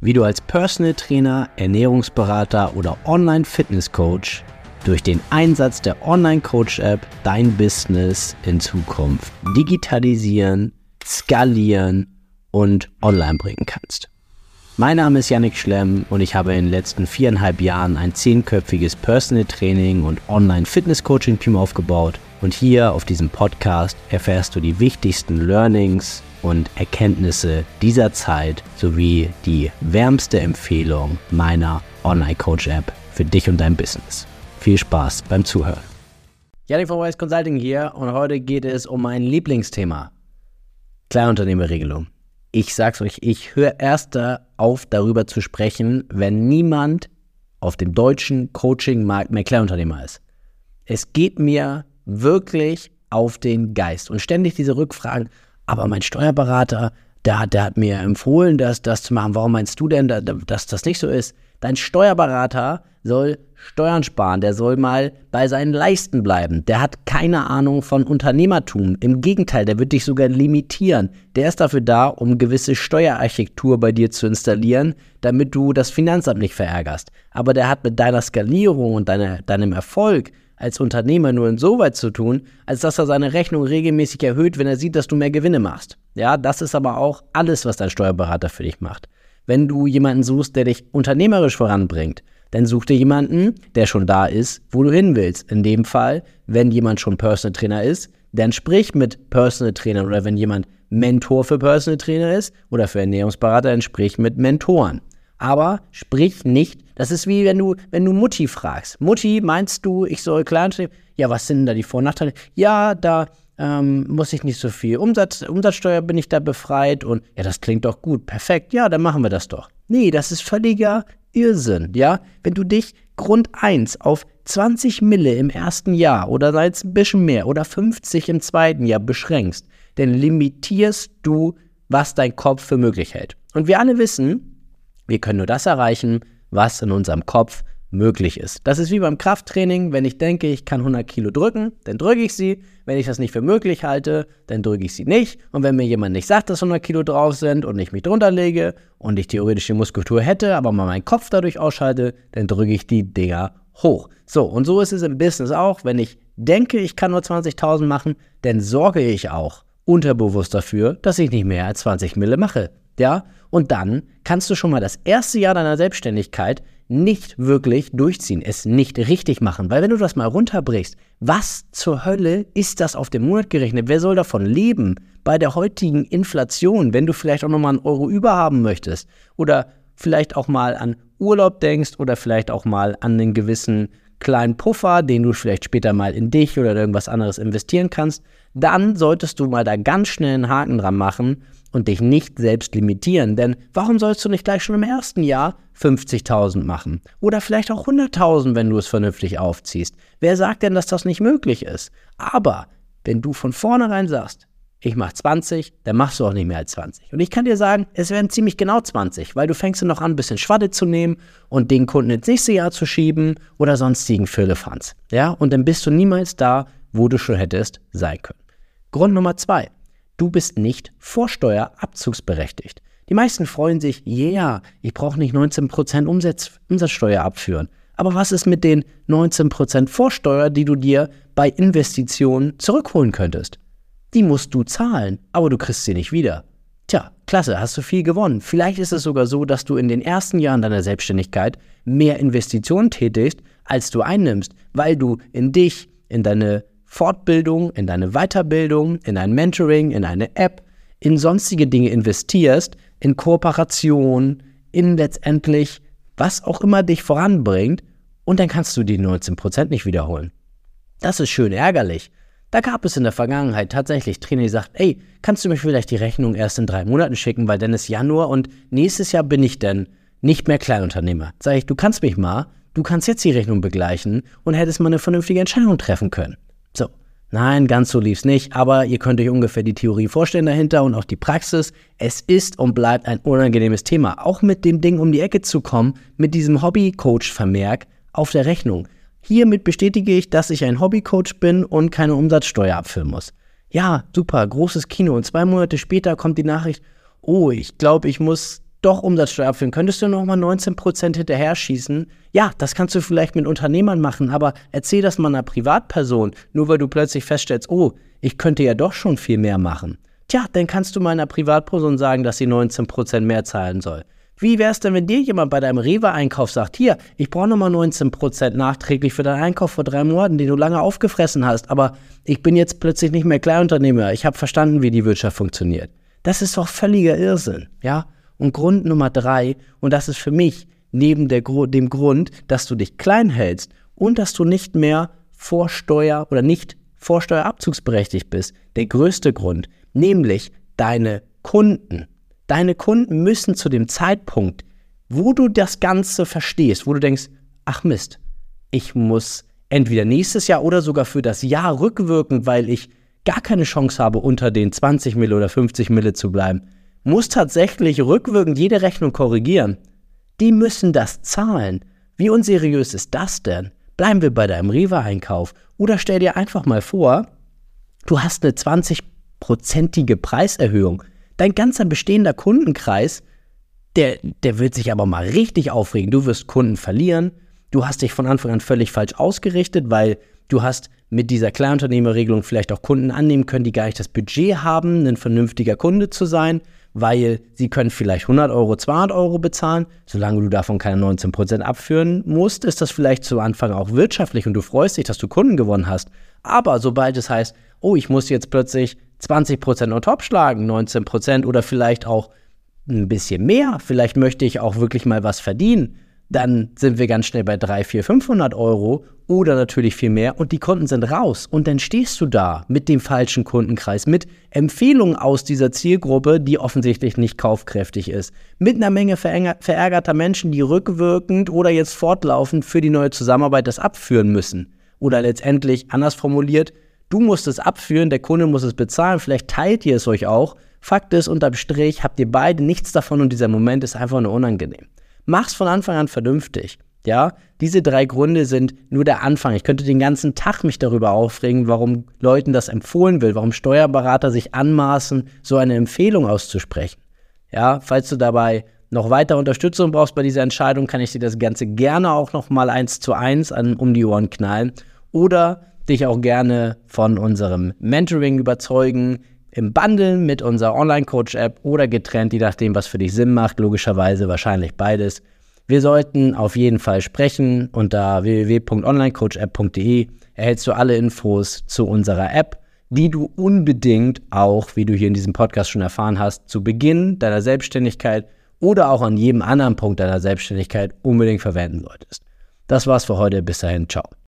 wie du als Personal Trainer, Ernährungsberater oder Online-Fitness-Coach durch den Einsatz der Online-Coach-App dein Business in Zukunft digitalisieren, skalieren und online bringen kannst. Mein Name ist Yannick Schlemm und ich habe in den letzten 4,5 Jahren ein 10-köpfiges Personal Training und Online-Fitness-Coaching-Team aufgebaut. Und hier auf diesem Podcast erfährst du die wichtigsten Learnings und Erkenntnisse dieser Zeit sowie die wärmste Empfehlung meiner Online-Coach-App für dich und dein Business. Viel Spaß beim Zuhören. Yannick von Wise Consulting hier und heute geht es um mein Lieblingsthema: Kleinunternehmerregelung. Ich sag's euch, ich höre erst auf, darüber zu sprechen, wenn niemand auf dem deutschen Coaching-Markt mehr Kleinunternehmer ist. Es geht mir wirklich auf den Geist und ständig diese Rückfragen, aber mein Steuerberater, der hat mir empfohlen, das zu machen. Warum meinst du denn, dass das nicht so ist? Dein Steuerberater soll Steuern sparen, der soll mal bei seinen Leisten bleiben. Der hat keine Ahnung von Unternehmertum. Im Gegenteil, der wird dich sogar limitieren. Der ist dafür da, um gewisse Steuerarchitektur bei dir zu installieren, damit du das Finanzamt nicht verärgerst. Aber der hat mit deiner Skalierung und deinem Erfolg als Unternehmer nur insoweit zu tun, als dass er seine Rechnung regelmäßig erhöht, wenn er sieht, dass du mehr Gewinne machst. Ja, das ist aber auch alles, was dein Steuerberater für dich macht. Wenn du jemanden suchst, der dich unternehmerisch voranbringt, dann such dir jemanden, der schon da ist, wo du hin willst. In dem Fall, wenn jemand schon Personal Trainer ist, dann sprich mit Personal Trainern, oder wenn jemand Mentor für Personal Trainer ist oder für Ernährungsberater, dann sprich mit Mentoren. Aber sprich nicht, das ist wie wenn du Mutti fragst. Mutti, meinst du, ich soll Kleinunternehmer? Ja, was sind denn da die Vor- und Nachteile? Ja, da muss ich nicht so viel Umsatzsteuer bin ich da befreit und ja, das klingt doch gut, perfekt, ja, dann machen wir das doch. Nee, das ist völliger Irrsinn, ja? Wenn du dich Grund 1 auf 20 Mille im ersten Jahr oder sei es ein bisschen mehr oder 50 im zweiten Jahr beschränkst, dann limitierst du, was dein Kopf für möglich hält. Und wir alle wissen, wir können nur das erreichen, was in unserem Kopf möglich ist. Das ist wie beim Krafttraining. Wenn ich denke, ich kann 100 Kilo drücken, dann drücke ich sie. Wenn ich das nicht für möglich halte, dann drücke ich sie nicht. Und wenn mir jemand nicht sagt, dass 100 Kilo drauf sind und ich mich drunter lege und ich theoretisch die Muskulatur hätte, aber mal meinen Kopf dadurch ausschalte, dann drücke ich die Dinger hoch. So, und so ist es im Business auch. Wenn ich denke, ich kann nur 20.000 machen, dann sorge ich auch unterbewusst dafür, dass ich nicht mehr als 20 Mille mache. Ja? Und dann kannst du schon mal das erste Jahr deiner Selbstständigkeit nicht wirklich durchziehen, es nicht richtig machen. Weil wenn du das mal runterbrichst, was zur Hölle ist das auf den Monat gerechnet? Wer soll davon leben bei der heutigen Inflation, wenn du vielleicht auch nochmal einen Euro überhaben möchtest? Oder vielleicht auch mal an Urlaub denkst oder vielleicht auch mal an einen gewissen kleinen Puffer, den du vielleicht später mal in dich oder irgendwas anderes investieren kannst, dann solltest du mal da ganz schnell einen Haken dran machen und dich nicht selbst limitieren. Denn warum sollst du nicht gleich schon im ersten Jahr 50.000 machen? Oder vielleicht auch 100.000, wenn du es vernünftig aufziehst. Wer sagt denn, dass das nicht möglich ist? Aber wenn du von vornherein sagst, ich mache 20, dann machst du auch nicht mehr als 20. Und ich kann dir sagen, es werden ziemlich genau 20, weil du fängst dann noch an, ein bisschen Schwadde zu nehmen und den Kunden ins nächste Jahr zu schieben oder sonstigen Firlefanz. Ja? Und dann bist du niemals da, wo du schon hättest sein können. Grund Nummer 2. Du bist nicht vorsteuerabzugsberechtigt. Die meisten freuen sich, ich brauche nicht 19% Umsatzsteuer abführen. Aber was ist mit den 19% Vorsteuer, die du dir bei Investitionen zurückholen könntest? Die musst du zahlen, aber du kriegst sie nicht wieder. Tja, klasse, hast du viel gewonnen. Vielleicht ist es sogar so, dass du in den ersten Jahren deiner Selbstständigkeit mehr Investitionen tätigst, als du einnimmst, weil du in dich, in deine Fortbildung, in deine Weiterbildung, in ein Mentoring, in eine App, in sonstige Dinge investierst, in Kooperation, in letztendlich was auch immer dich voranbringt und dann kannst du die 19% nicht wiederholen. Das ist schön ärgerlich. Da gab es in der Vergangenheit tatsächlich Trainer, die sagt, kannst du mir vielleicht die Rechnung erst in 3 Monaten schicken, weil dann ist Januar und nächstes Jahr bin ich dann nicht mehr Kleinunternehmer. Sag ich, du kannst jetzt die Rechnung begleichen und hättest mal eine vernünftige Entscheidung treffen können. So, nein, ganz so lief's nicht, aber ihr könnt euch ungefähr die Theorie vorstellen dahinter und auch die Praxis. Es ist und bleibt ein unangenehmes Thema, auch mit dem Ding um die Ecke zu kommen, mit diesem Hobbycoach-Vermerk auf der Rechnung. Hiermit bestätige ich, dass ich ein Hobbycoach bin und keine Umsatzsteuer abführen muss. Ja, super, großes Kino. Und 2 Monate später kommt die Nachricht, ich glaube, ich muss doch Umsatzsteuer abführen, könntest du nochmal 19% hinterher schießen? Ja, das kannst du vielleicht mit Unternehmern machen, aber erzähl das mal einer Privatperson, nur weil du plötzlich feststellst, oh, ich könnte ja doch schon viel mehr machen. Tja, dann kannst du mal einer Privatperson sagen, dass sie 19% mehr zahlen soll. Wie wär's denn, wenn dir jemand bei deinem Rewe-Einkauf sagt, hier, ich brauche nochmal 19% nachträglich für deinen Einkauf vor 3 Monaten, den du lange aufgefressen hast, aber ich bin jetzt plötzlich nicht mehr Kleinunternehmer, ich habe verstanden, wie die Wirtschaft funktioniert. Das ist doch völliger Irrsinn, ja? Und Grund Nummer 3, und das ist für mich neben dem Grund, dass du dich klein hältst und dass du nicht mehr Vorsteuer oder nicht vorsteuerabzugsberechtigt bist, der größte Grund, nämlich deine Kunden. Deine Kunden müssen zu dem Zeitpunkt, wo du das Ganze verstehst, wo du denkst, ach Mist, ich muss entweder nächstes Jahr oder sogar für das Jahr rückwirkend, weil ich gar keine Chance habe, unter den 20 Mille oder 50 Mille zu bleiben, muss tatsächlich rückwirkend jede Rechnung korrigieren. Die müssen das zahlen. Wie unseriös ist das denn? Bleiben wir bei deinem Rewe-Einkauf. Oder stell dir einfach mal vor, du hast eine 20-prozentige Preiserhöhung. Dein ganzer bestehender Kundenkreis, der wird sich aber mal richtig aufregen. Du wirst Kunden verlieren. Du hast dich von Anfang an völlig falsch ausgerichtet, weil du hast mit dieser Kleinunternehmerregelung vielleicht auch Kunden annehmen können, die gar nicht das Budget haben, ein vernünftiger Kunde zu sein, weil sie können vielleicht 100 Euro, 200 Euro bezahlen. Solange du davon keine 19% abführen musst, ist das vielleicht zu Anfang auch wirtschaftlich und du freust dich, dass du Kunden gewonnen hast. Aber sobald es heißt, oh, ich muss jetzt plötzlich 20% on top schlagen, 19% oder vielleicht auch ein bisschen mehr, vielleicht möchte ich auch wirklich mal was verdienen, dann sind wir ganz schnell bei 300, 400, 500 Euro oder natürlich viel mehr und die Kunden sind raus. Und dann stehst du da mit dem falschen Kundenkreis, mit Empfehlungen aus dieser Zielgruppe, die offensichtlich nicht kaufkräftig ist, mit einer Menge verärgerter Menschen, die rückwirkend oder jetzt fortlaufend für die neue Zusammenarbeit das abführen müssen. Oder letztendlich, anders formuliert, du musst es abführen, der Kunde muss es bezahlen, vielleicht teilt ihr es euch auch. Fakt ist, unterm Strich habt ihr beide nichts davon und dieser Moment ist einfach nur unangenehm. Mach's von Anfang an vernünftig, ja? Diese 3 Gründe sind nur der Anfang. Ich könnte den ganzen Tag mich darüber aufregen, warum Leuten das empfohlen will, warum Steuerberater sich anmaßen, so eine Empfehlung auszusprechen. Ja, falls du dabei noch weitere Unterstützung brauchst bei dieser Entscheidung, kann ich dir das Ganze gerne auch nochmal 1:1 um die Ohren knallen oder dich auch gerne von unserem Mentoring überzeugen, im Bundle mit unserer Online-Coach-App oder getrennt, je nachdem, was für dich Sinn macht, logischerweise wahrscheinlich beides. Wir sollten auf jeden Fall sprechen. Unter www.onlinecoachapp.de erhältst du alle Infos zu unserer App, die du unbedingt auch, wie du hier in diesem Podcast schon erfahren hast, zu Beginn deiner Selbstständigkeit oder auch an jedem anderen Punkt deiner Selbstständigkeit unbedingt verwenden solltest. Das war's für heute. Bis dahin. Ciao.